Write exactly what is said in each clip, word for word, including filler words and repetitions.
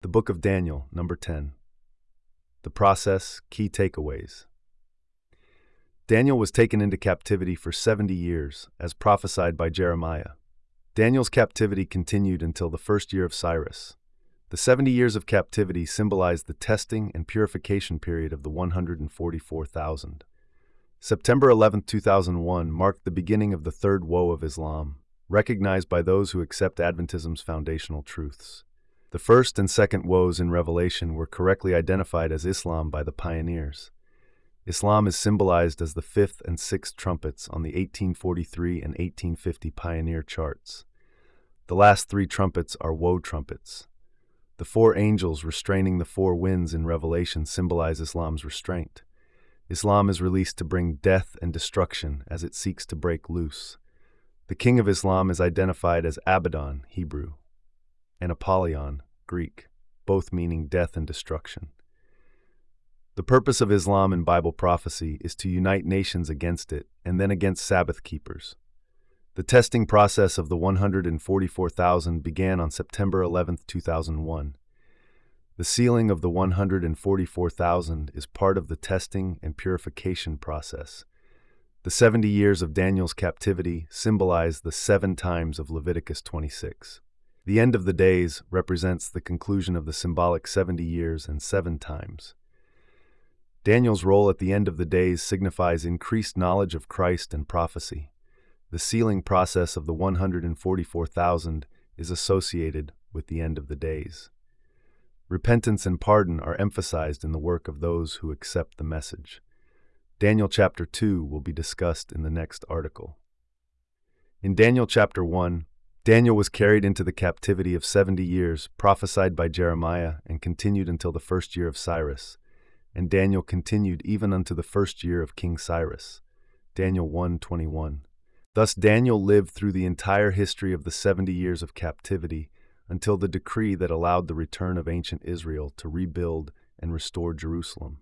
The Book of Daniel, number ten. The process, key takeaways. Daniel was taken into captivity for seventy years, as prophesied by Jeremiah. Daniel's captivity continued until the first year of Cyrus. The seventy years of captivity symbolized the testing and purification period of the one hundred forty-four thousand. September eleventh, two thousand one marked the beginning of the third woe of Islam, recognized by those who accept Adventism's foundational truths. The first and second woes in Revelation were correctly identified as Islam by the pioneers. Islam is symbolized as the fifth and sixth trumpets on the eighteen forty-three and eighteen fifty pioneer charts. The last three trumpets are woe trumpets. The four angels restraining the four winds in Revelation symbolize Islam's restraint. Islam is released to bring death and destruction as it seeks to break loose. The king of Islam is identified as Abaddon, Hebrew, and Apollyon, Greek, both meaning death and destruction. The purpose of Islam in Bible prophecy is to unite nations against it and then against Sabbath keepers. The testing process of the one hundred forty-four thousand began on September eleventh, two thousand one. The sealing of the one hundred forty-four thousand is part of the testing and purification process. The seventy years of Daniel's captivity symbolize the seven times of Leviticus twenty-six. The end of the days represents the conclusion of the symbolic seventy years and seven times. Daniel's role at the end of the days signifies increased knowledge of Christ and prophecy. The sealing process of the one hundred forty-four thousand is associated with the end of the days. Repentance and pardon are emphasized in the work of those who accept the message. Daniel chapter two will be discussed in the next article. In Daniel chapter one, Daniel was carried into the captivity of seventy years, prophesied by Jeremiah, and continued until the first year of Cyrus. And Daniel continued even unto the first year of King Cyrus. Daniel one twenty-one. Thus Daniel lived through the entire history of the seventy years of captivity until the decree that allowed the return of ancient Israel to rebuild and restore Jerusalem.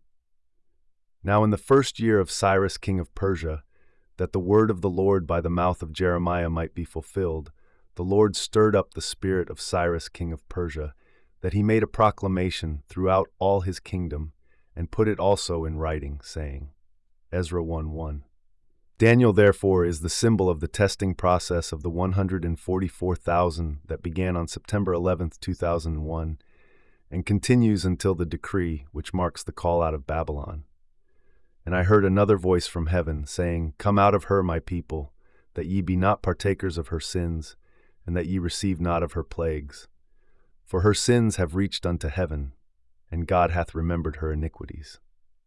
Now in the first year of Cyrus king of Persia, that the word of the Lord by the mouth of Jeremiah might be fulfilled, the Lord stirred up the spirit of Cyrus king of Persia, that he made a proclamation throughout all his kingdom, and put it also in writing, saying, Ezra one one. Daniel, therefore, is the symbol of the testing process of the one hundred forty-four thousand that began on September eleventh, two thousand one, and continues until the decree which marks the call out of Babylon. And I heard another voice from heaven, saying, Come out of her, my people, that ye be not partakers of her sins, and that ye receive not of her plagues. For her sins have reached unto heaven, and God hath remembered her iniquities.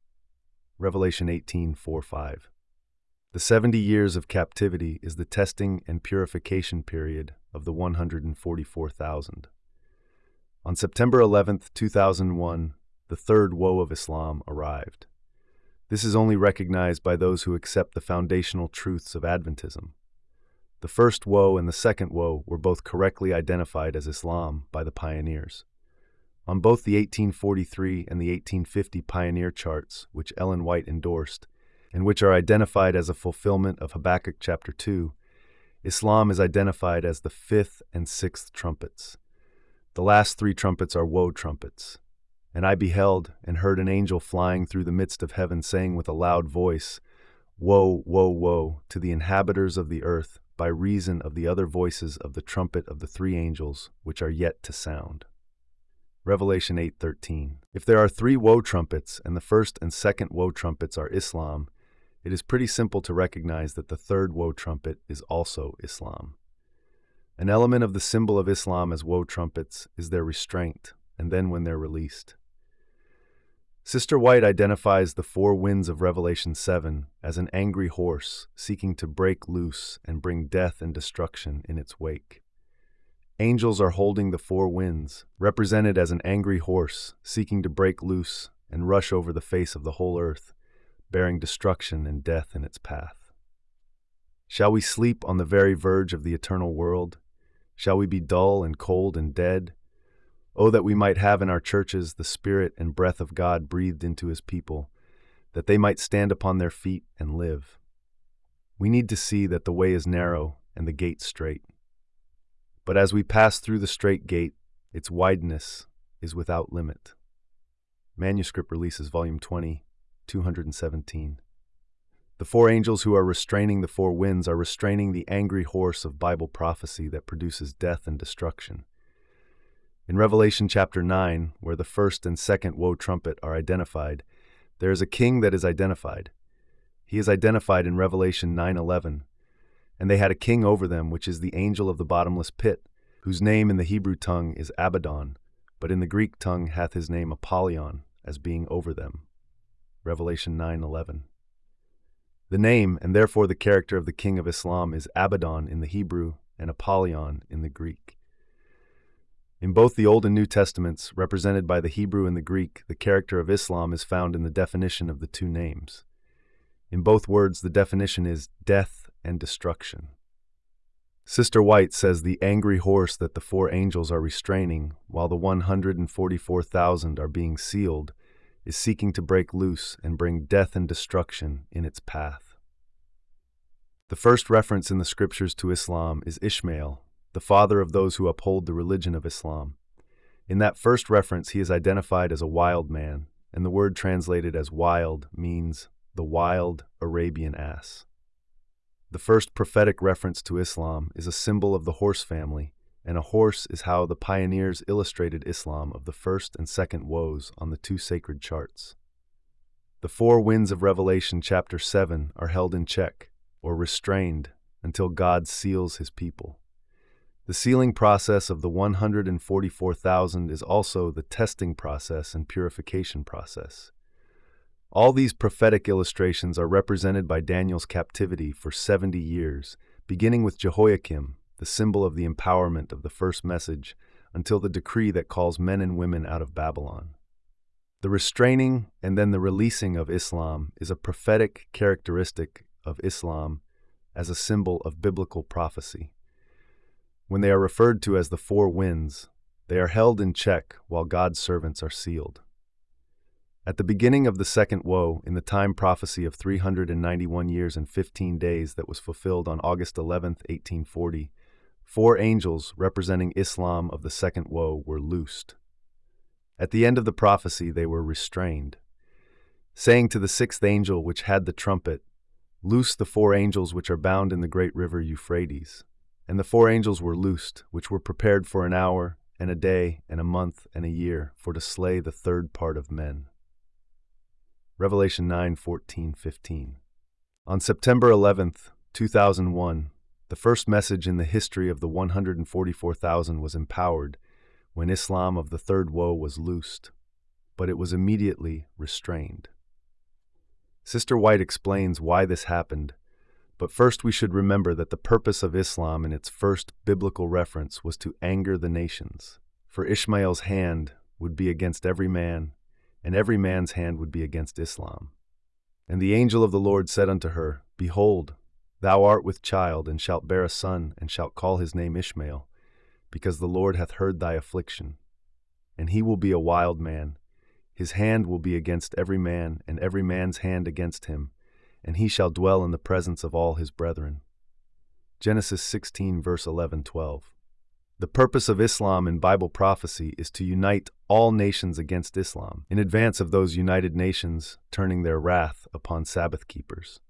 Revelation eighteen, four, five. The seventy years of captivity is the testing and purification period of the one hundred forty-four thousand. On September eleventh, two thousand one, the third woe of Islam arrived. This is only recognized by those who accept the foundational truths of Adventism. The first woe and the second woe were both correctly identified as Islam by the pioneers. On both the eighteen forty-three and the eighteen fifty pioneer charts, which Ellen White endorsed, and which are identified as a fulfillment of Habakkuk chapter two, Islam is identified as the fifth and sixth trumpets. The last three trumpets are woe trumpets. And I beheld and heard an angel flying through the midst of heaven, saying with a loud voice, Woe, woe, woe to the inhabitants of the earth, by reason of the other voices of the trumpet of the three angels, which are yet to sound. Revelation eight thirteen. If there are three woe trumpets, and the first and second woe trumpets are Islam, it is pretty simple to recognize that the third woe trumpet is also Islam. An element of the symbol of Islam as woe trumpets is their restraint, and then when they're released. Sister White identifies the four winds of Revelation seven as an angry horse seeking to break loose and bring death and destruction in its wake. Angels are holding the four winds, represented as an angry horse seeking to break loose and rush over the face of the whole earth, bearing destruction and death in its path. Shall we sleep on the very verge of the eternal world? Shall we be dull and cold and dead? Oh, that we might have in our churches the Spirit and breath of God breathed into His people, that they might stand upon their feet and live. We need to see that the way is narrow and the gate straight. But as we pass through the straight gate, its wideness is without limit. Manuscript Releases, Volume twenty, two hundred seventeen. The four angels who are restraining the four winds are restraining the angry horse of Bible prophecy that produces death and destruction. In Revelation chapter nine, where the first and second woe trumpet are identified, there is a king that is identified. He is identified in Revelation nine eleven. And they had a king over them, which is the angel of the bottomless pit, whose name in the Hebrew tongue is Abaddon, but in the Greek tongue hath his name Apollyon, as being over them. Revelation nine eleven. The name, and therefore the character of the king of Islam, is Abaddon in the Hebrew and Apollyon in the Greek. In both the Old and New Testaments, represented by the Hebrew and the Greek, the character of Islam is found in the definition of the two names. In both words, the definition is death and destruction. Sister White says the angry horse that the four angels are restraining, while the one hundred forty-four thousand are being sealed, is seeking to break loose and bring death and destruction in its path. The first reference in the scriptures to Islam is Ishmael, the father of those who uphold the religion of Islam. In that first reference, he is identified as a wild man, and the word translated as wild means the wild Arabian ass. The first prophetic reference to Islam is a symbol of the horse family, and a horse is how the pioneers illustrated Islam of the first and second woes on the two sacred charts. The four winds of Revelation chapter seven are held in check, or restrained, until God seals his people. The sealing process of the one hundred forty-four thousand is also the testing process and purification process. All these prophetic illustrations are represented by Daniel's captivity for seventy years, beginning with Jehoiakim, the symbol of the empowerment of the first message, until the decree that calls men and women out of Babylon. The restraining and then the releasing of Islam is a prophetic characteristic of Islam as a symbol of biblical prophecy. When they are referred to as the four winds, they are held in check while God's servants are sealed. At the beginning of the second woe, in the time prophecy of three hundred ninety-one years and fifteen days that was fulfilled on August eleventh, eighteen forty, four angels representing Islam of the second woe were loosed. At the end of the prophecy, they were restrained, saying to the sixth angel which had the trumpet, "Loose the four angels which are bound in the great river Euphrates." And the four angels were loosed, which were prepared for an hour, and a day, and a month, and a year, for to slay the third part of men. Revelation nine fourteen fifteen. On September eleventh, two thousand one, the first message in the history of the one hundred forty-four thousand was empowered when Islam of the third woe was loosed, but it was immediately restrained. Sister White explains why this happened. But first we should remember that the purpose of Islam in its first biblical reference was to anger the nations. For Ishmael's hand would be against every man, and every man's hand would be against Islam. And the angel of the Lord said unto her, Behold, thou art with child, and shalt bear a son, and shalt call his name Ishmael, because the Lord hath heard thy affliction. And he will be a wild man. His hand will be against every man, and every man's hand against him, and he shall dwell in the presence of all his brethren. Genesis sixteen, verse eleven twelve. The purpose of Islam in Bible prophecy is to unite all nations against Islam, in advance of those united nations turning their wrath upon Sabbath keepers.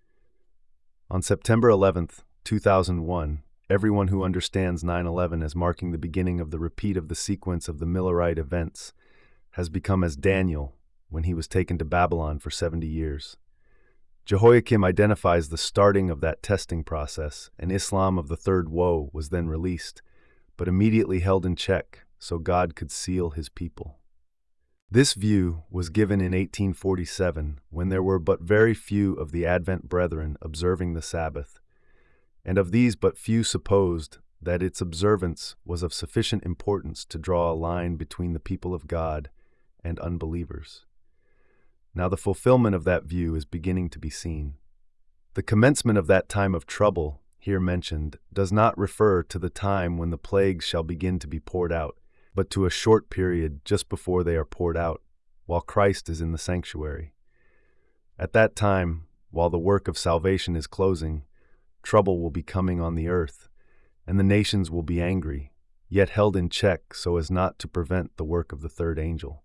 On September eleventh, two thousand one, everyone who understands nine eleven as marking the beginning of the repeat of the sequence of the Millerite events has become as Daniel when he was taken to Babylon for seventy years. Jehoiakim identifies the starting of that testing process, and Islam of the third woe was then released, but immediately held in check so God could seal his people. This view was given in eighteen forty-seven, when there were but very few of the Advent brethren observing the Sabbath, and of these but few supposed that its observance was of sufficient importance to draw a line between the people of God and unbelievers. Now the fulfillment of that view is beginning to be seen. The commencement of that time of trouble, here mentioned, does not refer to the time when the plagues shall begin to be poured out, but to a short period just before they are poured out, while Christ is in the sanctuary. At that time, while the work of salvation is closing, trouble will be coming on the earth, and the nations will be angry, yet held in check so as not to prevent the work of the third angel.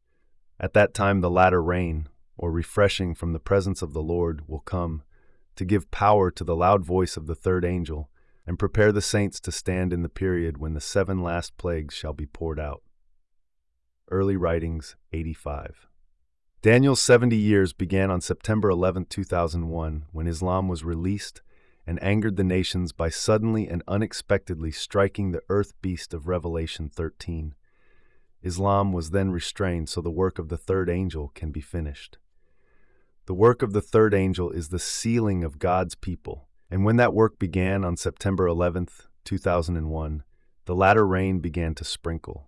At that time the latter rain, or refreshing from the presence of the Lord, will come, to give power to the loud voice of the third angel, and prepare the saints to stand in the period when the seven last plagues shall be poured out. Early Writings eighty-five. Daniel's seventy years began on September eleventh, two thousand one, when Islam was released and angered the nations by suddenly and unexpectedly striking the earth beast of Revelation thirteen. Islam was then restrained so the work of the third angel can be finished. The work of the third angel is the sealing of God's people, and when that work began on September eleventh, two thousand one, the latter rain began to sprinkle.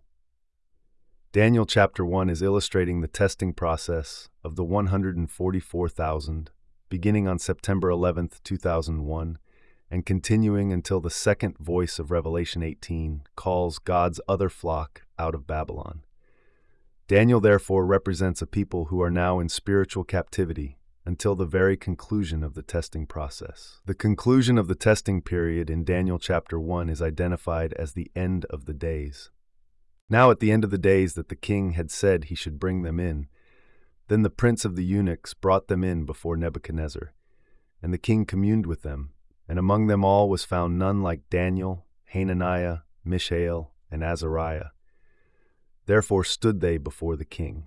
Daniel chapter one is illustrating the testing process of the one hundred forty-four thousand, beginning on September eleventh, two thousand one, and continuing until the second voice of Revelation eighteen calls God's other flock out of Babylon. Daniel therefore represents a people who are now in spiritual captivity until the very conclusion of the testing process. The conclusion of the testing period in Daniel chapter one is identified as the end of the days. Now at the end of the days that the king had said he should bring them in, then the prince of the eunuchs brought them in before Nebuchadnezzar, and the king communed with them, and among them all was found none like Daniel, Hananiah, Mishael, and Azariah. Therefore stood they before the king.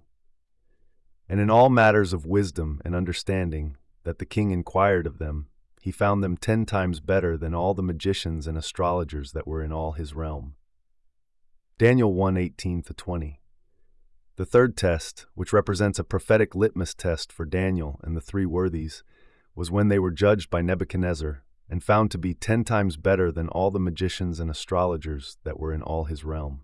And in all matters of wisdom and understanding that the king inquired of them, he found them ten times better than all the magicians and astrologers that were in all his realm. Daniel one eighteen to twenty. The third test, which represents a prophetic litmus test for Daniel and the three worthies, was when they were judged by Nebuchadnezzar and found to be ten times better than all the magicians and astrologers that were in all his realm.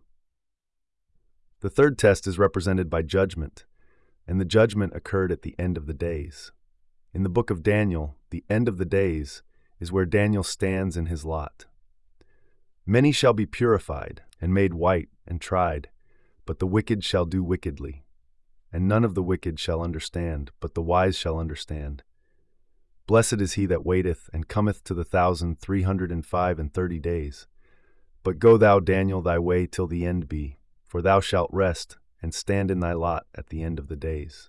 The third test is represented by judgment, and the judgment occurred at the end of the days. In the book of Daniel, the end of the days is where Daniel stands in his lot. Many shall be purified and made white and tried, but the wicked shall do wickedly. And none of the wicked shall understand, but the wise shall understand. Blessed is he that waiteth and cometh to the thousand three hundred and five and thirty days. But go thou, Daniel, thy way till the end be, for thou shalt rest and stand in thy lot at the end of the days.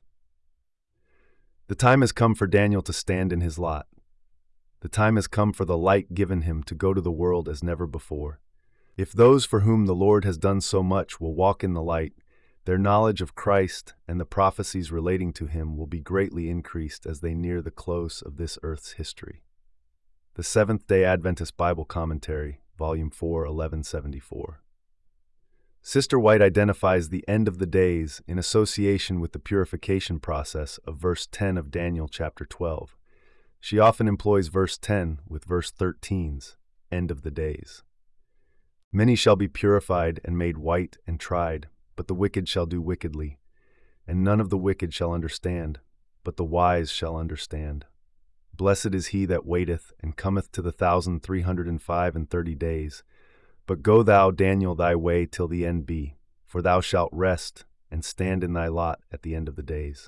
The time has come for Daniel to stand in his lot. The time has come for the light given him to go to the world as never before. If those for whom the Lord has done so much will walk in the light, their knowledge of Christ and the prophecies relating to him will be greatly increased as they near the close of this earth's history. The Seventh-day Adventist Bible Commentary, Volume four, eleven seventy-four. Sister White identifies the end of the days in association with the purification process of verse ten of Daniel chapter twelve. She often employs verse ten with verse thirteen's end of the days. Many shall be purified and made white and tried, but the wicked shall do wickedly. And none of the wicked shall understand, but the wise shall understand. Blessed is he that waiteth and cometh to the thousand three hundred and five and thirty days. But go thou, Daniel, thy way till the end be, for thou shalt rest and stand in thy lot at the end of the days.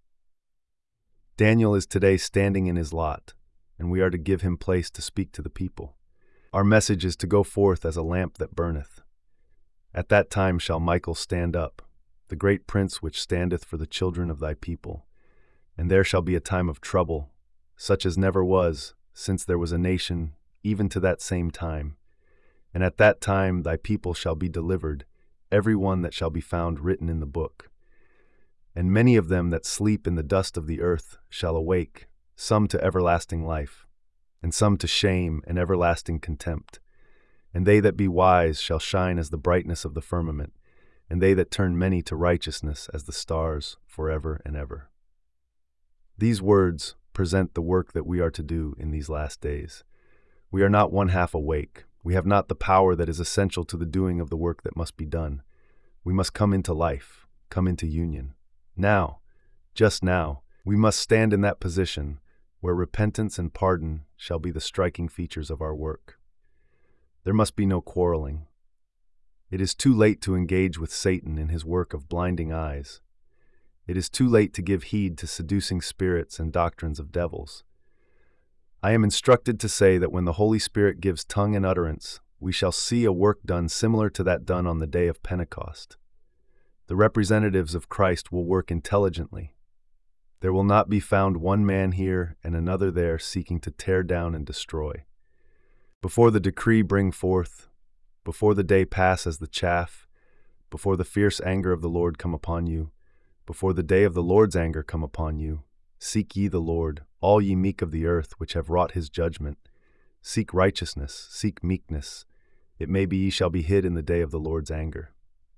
Daniel is today standing in his lot, and we are to give him place to speak to the people. Our message is to go forth as a lamp that burneth. At that time shall Michael stand up, the great prince which standeth for the children of thy people. And there shall be a time of trouble, such as never was, since there was a nation, even to that same time. And at that time thy people shall be delivered, every one that shall be found written in the book. And many of them that sleep in the dust of the earth shall awake, some to everlasting life, and some to shame and everlasting contempt. And they that be wise shall shine as the brightness of the firmament, and they that turn many to righteousness as the stars forever and ever. These words present the work that we are to do in these last days. We are not one half awake. We have not the power that is essential to the doing of the work that must be done. We must come into life, come into union. Now, just now, we must stand in that position where repentance and pardon shall be the striking features of our work. There must be no quarreling. It is too late to engage with Satan in his work of blinding eyes. It is too late to give heed to seducing spirits and doctrines of devils. I am instructed to say that when the Holy Spirit gives tongue and utterance, we shall see a work done similar to that done on the day of Pentecost. The representatives of Christ will work intelligently. There will not be found one man here and another there seeking to tear down and destroy. Before the decree bring forth, before the day pass as the chaff, before the fierce anger of the Lord come upon you, before the day of the Lord's anger come upon you, seek ye the Lord, all ye meek of the earth which have wrought his judgment. Seek righteousness, seek meekness. It may be ye shall be hid in the day of the Lord's anger.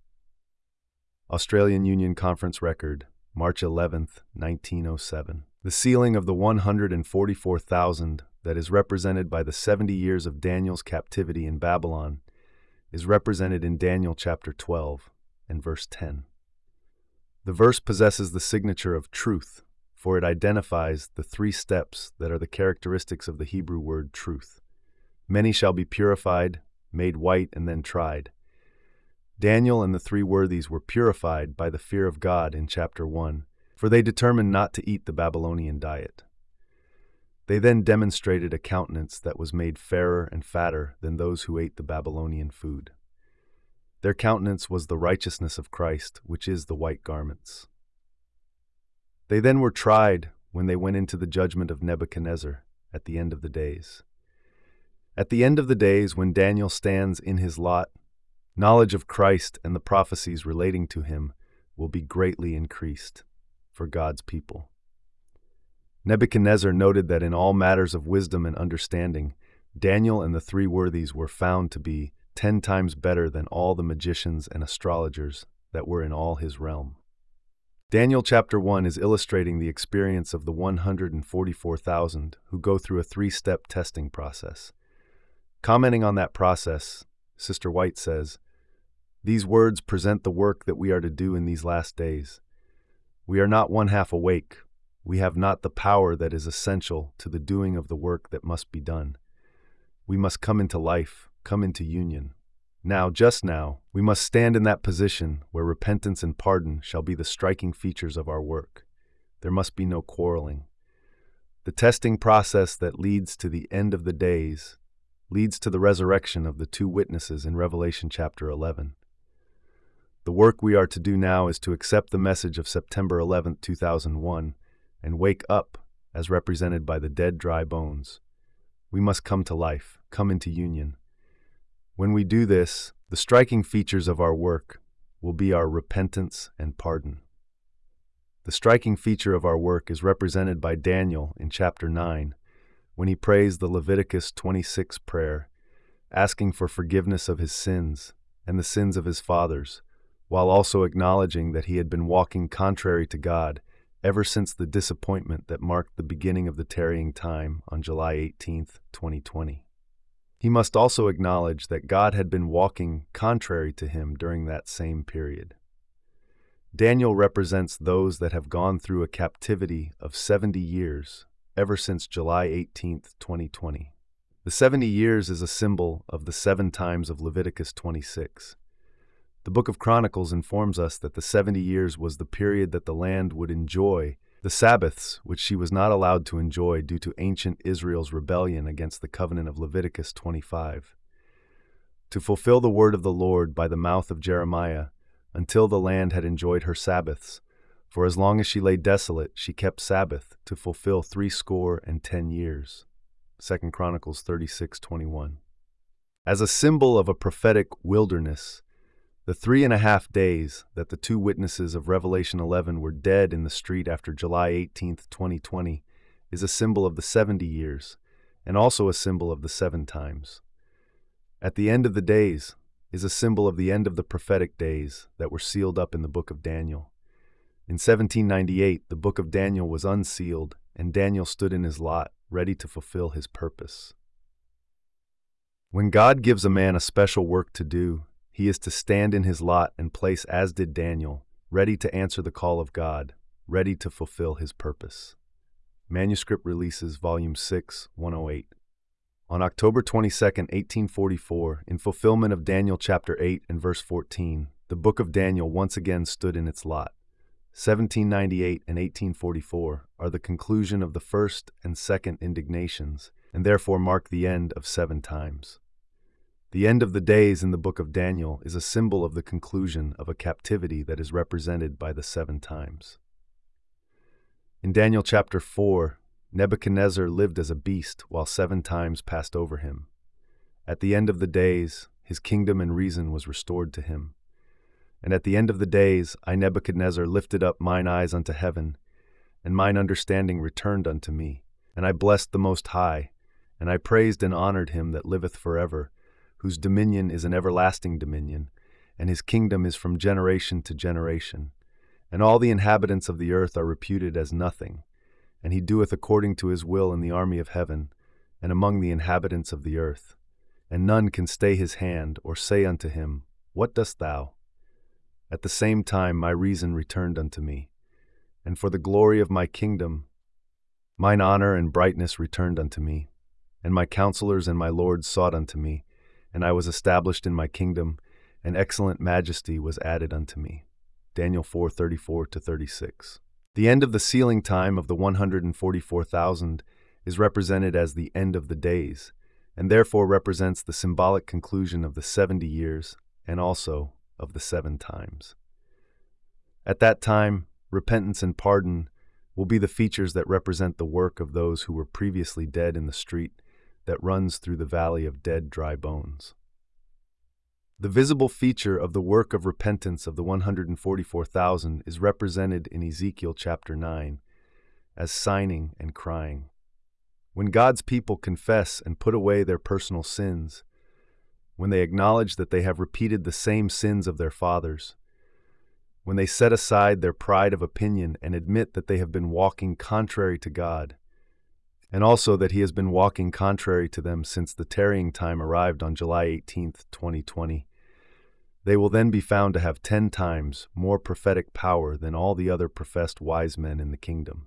Australian Union Conference Record, March eleventh, nineteen oh seven. The sealing of the one hundred forty-four thousand that is represented by the seventy years of Daniel's captivity in Babylon is represented in Daniel chapter twelve and verse ten. The verse possesses the signature of truth, for it identifies the three steps that are the characteristics of the Hebrew word truth. Many shall be purified, made white, and then tried. Daniel and the three worthies were purified by the fear of God in chapter one, for they determined not to eat the Babylonian diet. They then demonstrated a countenance that was made fairer and fatter than those who ate the Babylonian food. Their countenance was the righteousness of Christ, which is the white garments. They then were tried when they went into the judgment of Nebuchadnezzar at the end of the days. At the end of the days, when Daniel stands in his lot, knowledge of Christ and the prophecies relating to him will be greatly increased for God's people. Nebuchadnezzar noted that in all matters of wisdom and understanding, Daniel and the three worthies were found to be ten times better than all the magicians and astrologers that were in all his realm. Daniel chapter one is illustrating the experience of the one hundred forty-four thousand who go through a three-step testing process. Commenting on that process, Sister White says, "These words present the work that we are to do in these last days. We are not one half awake. We have not the power that is essential to the doing of the work that must be done. We must come into life, come into union. Now, just now, we must stand in that position where repentance and pardon shall be the striking features of our work. There must be no quarreling. The testing process that leads to the end of the days leads to the resurrection of the two witnesses in Revelation chapter eleven. The work we are to do now is to accept the message of September eleventh, two thousand one, and wake up as represented by the dead, dry bones. We must come to life, come into union. When we do this, the striking features of our work will be our repentance and pardon. The striking feature of our work is represented by Daniel in chapter nine, when he prays the Leviticus twenty-six prayer, asking for forgiveness of his sins and the sins of his fathers, while also acknowledging that he had been walking contrary to God ever since the disappointment that marked the beginning of the tarrying time on July eighteenth, twenty twenty. He must also acknowledge that God had been walking contrary to him during that same period. Daniel represents those that have gone through a captivity of seventy years ever since July eighteenth, twenty twenty. The seventy years is a symbol of the seven times of Leviticus twenty-six. The Book of Chronicles informs us that the seventy years was the period that the land would enjoy the Sabbaths, which she was not allowed to enjoy due to ancient Israel's rebellion against the covenant of Leviticus twenty-five. To fulfill the word of the Lord by the mouth of Jeremiah, until the land had enjoyed her Sabbaths, for as long as she lay desolate, she kept Sabbath to fulfill threescore and ten years. Second Chronicles thirty-six twenty-one. As a symbol of a prophetic wilderness, the three and a half days that the two witnesses of Revelation eleven were dead in the street after July eighteenth, twenty twenty, is a symbol of the seventy years, and also a symbol of the seven times. At the end of the days is a symbol of the end of the prophetic days that were sealed up in the book of Daniel. In seventeen ninety-eight, the book of Daniel was unsealed, and Daniel stood in his lot, ready to fulfill his purpose. When God gives a man a special work to do, he is to stand in his lot and place, as did Daniel, ready to answer the call of God, ready to fulfill his purpose. Manuscript Releases, Volume six, one oh eight. On October twenty-second, eighteen forty-four, in fulfillment of Daniel chapter eight and verse fourteen, the book of Daniel once again stood in its lot. seventeen ninety-eight and eighteen forty-four are the conclusion of the first and second indignations, and therefore mark the end of seven times. The end of the days in the book of Daniel is a symbol of the conclusion of a captivity that is represented by the seven times. In Daniel chapter four, Nebuchadnezzar lived as a beast while seven times passed over him. At the end of the days, his kingdom and reason was restored to him. And at the end of the days, I Nebuchadnezzar lifted up mine eyes unto heaven, and mine understanding returned unto me. And I blessed the Most High, and I praised and honored him that liveth forever, whose dominion is an everlasting dominion, and his kingdom is from generation to generation. And all the inhabitants of the earth are reputed as nothing, and he doeth according to his will in the army of heaven, and among the inhabitants of the earth. And none can stay his hand, or say unto him, What dost thou? At the same time my reason returned unto me, and for the glory of my kingdom, mine honor and brightness returned unto me, and my counselors and my lords sought unto me, and I was established in my kingdom, and excellent majesty was added unto me. Daniel four thirty-four to thirty-six. The end of the sealing time of the one hundred forty-four thousand is represented as the end of the days, and therefore represents the symbolic conclusion of the seventy years and also of the seven times. At that time, repentance and pardon will be the features that represent the work of those who were previously dead in the street that runs through the valley of dead, dry bones. The visible feature of the work of repentance of the one hundred forty-four thousand is represented in Ezekiel chapter nine as signing and crying. When God's people confess and put away their personal sins, when they acknowledge that they have repeated the same sins of their fathers, when they set aside their pride of opinion and admit that they have been walking contrary to God, and also that He has been walking contrary to them since the tarrying time arrived on July eighteenth, twenty twenty, they will then be found to have ten times more prophetic power than all the other professed wise men in the kingdom.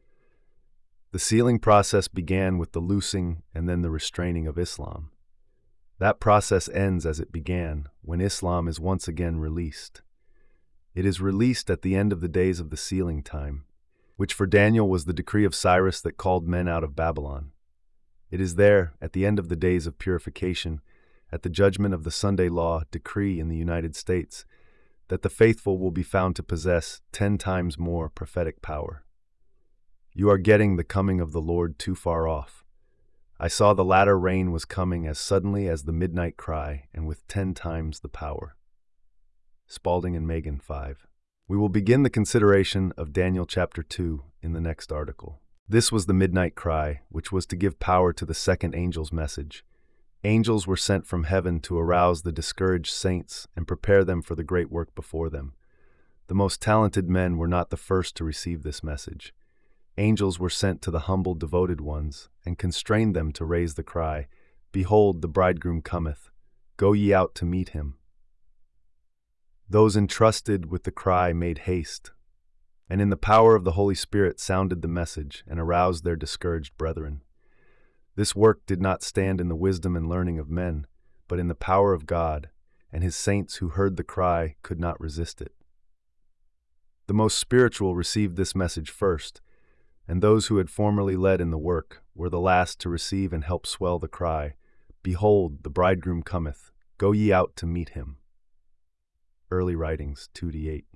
The sealing process began with the loosing and then the restraining of Islam. That process ends as it began, when Islam is once again released. It is released at the end of the days of the sealing time, which for Daniel was the decree of Cyrus that called men out of Babylon. It is there, at the end of the days of purification, at the judgment of the Sunday law decree in the United States, that the faithful will be found to possess ten times more prophetic power. You are getting the coming of the Lord too far off. I saw the latter rain was coming as suddenly as the midnight cry, and with ten times the power. Spalding and Megan five. We will begin the consideration of Daniel chapter two in the next article. This was the midnight cry, which was to give power to the second angel's message. Angels were sent from heaven to arouse the discouraged saints and prepare them for the great work before them. The most talented men were not the first to receive this message. Angels were sent to the humble, devoted ones, and constrained them to raise the cry, Behold, the bridegroom cometh. Go ye out to meet him. Those entrusted with the cry made haste, and in the power of the Holy Spirit sounded the message and aroused their discouraged brethren. This work did not stand in the wisdom and learning of men, but in the power of God, and his saints who heard the cry could not resist it. The most spiritual received this message first, and those who had formerly led in the work were the last to receive and help swell the cry, Behold, the bridegroom cometh, go ye out to meet him. Early Writings two to eight.